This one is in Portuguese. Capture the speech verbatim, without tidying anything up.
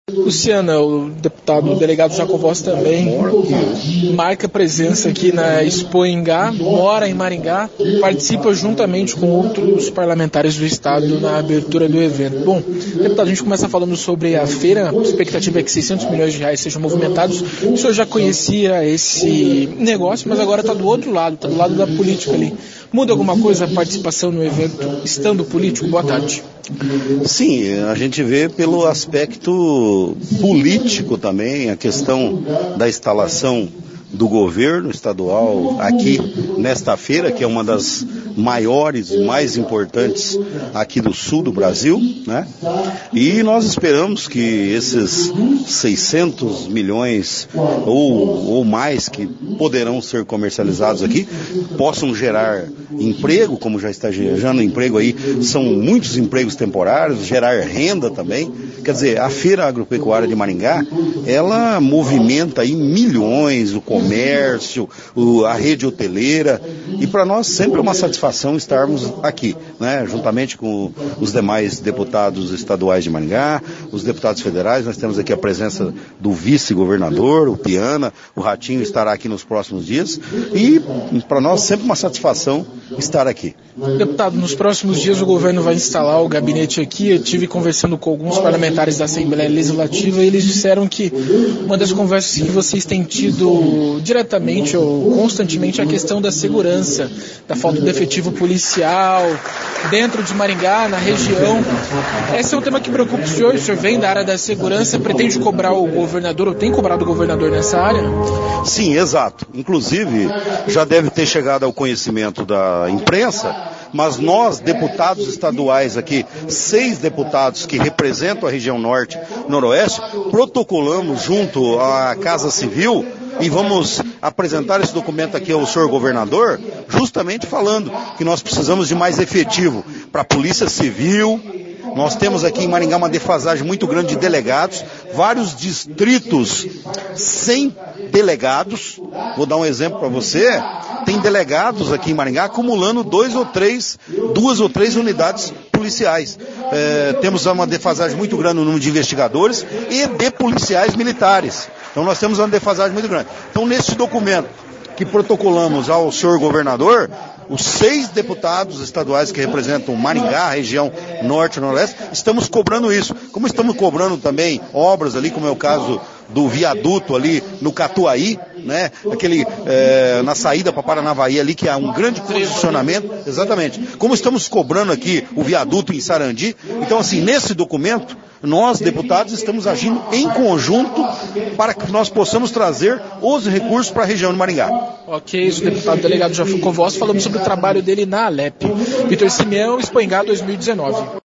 Luciana, o deputado o delegado Jacovós também marca presença aqui na Expo Ingá, mora em Maringá, participa juntamente com outros parlamentares do estado na abertura do evento. Bom, deputado, a gente começa falando sobre a feira, a expectativa é que seiscentos milhões de reais sejam movimentados. O senhor já conhecia esse negócio, mas agora está do outro lado, está do lado da política ali. Muda alguma coisa a participação no evento, estando político? Boa tarde. Sim, a gente vê pelo aspecto político também, a questão da instalação do governo estadual aqui nesta feira, que é uma das maiores e mais importantes aqui do sul do Brasil, né? E nós esperamos que esses seiscentos milhões ou, ou mais que poderão ser comercializados aqui possam gerar emprego, como já está gerando emprego aí, são muitos empregos temporários, gerar renda também. Quer dizer, a Feira Agropecuária de Maringá, ela movimenta aí milhões, o comércio, o, a rede hoteleira, e para nós sempre é uma satisfação estarmos aqui, né, juntamente com os demais deputados estaduais de Maringá, os deputados federais. Nós temos aqui a presença do vice-governador, o Piana, o Ratinho estará aqui nos próximos dias, e para nós sempre uma satisfação estar aqui. Deputado, nos próximos dias o governo vai instalar o gabinete aqui. Eu tive conversando com alguns parlamentares da Assembleia Legislativa e eles disseram que uma das conversas que vocês têm tido diretamente ou constantemente é a questão da segurança, da falta de efetivo policial dentro de Maringá, na região. Esse é um tema que preocupa o senhor. O senhor vem da área da segurança, pretende cobrar o governador, ou tem cobrado o governador nessa área? Sim, exato. Inclusive, já deve ter chegado ao conhecimento da imprensa, mas nós, deputados estaduais aqui, seis deputados que representam a região norte e noroeste, protocolamos junto à Casa Civil e vamos apresentar esse documento aqui ao senhor governador, justamente falando que nós precisamos de mais efetivo para a Polícia Civil. Nós temos aqui em Maringá uma defasagem muito grande de delegados, vários distritos sem delegados. Vou dar um exemplo para você. Tem delegados aqui em Maringá acumulando dois ou três, duas ou três unidades policiais. É, temos uma defasagem muito grande no número de investigadores e de policiais militares. Então nós temos uma defasagem muito grande. Então nesse documento que protocolamos ao senhor governador, os seis deputados estaduais que representam Maringá, a região norte e noroeste, estamos cobrando isso. Como estamos cobrando também obras ali, como é o caso do viaduto ali no Catuaí, né? Aquele, é, na saída para Paranavaí ali, que há um grande congestionamento, exatamente. Como estamos cobrando aqui o viaduto em Sarandi, então assim, nesse documento, nós, deputados, estamos agindo em conjunto para que nós possamos trazer os recursos para a região de Maringá. Ok, isso, o deputado delegado Jacovós, falamos sobre o trabalho dele na Alep. Vitor Simeão, Expo Ingá dois mil e dezenove.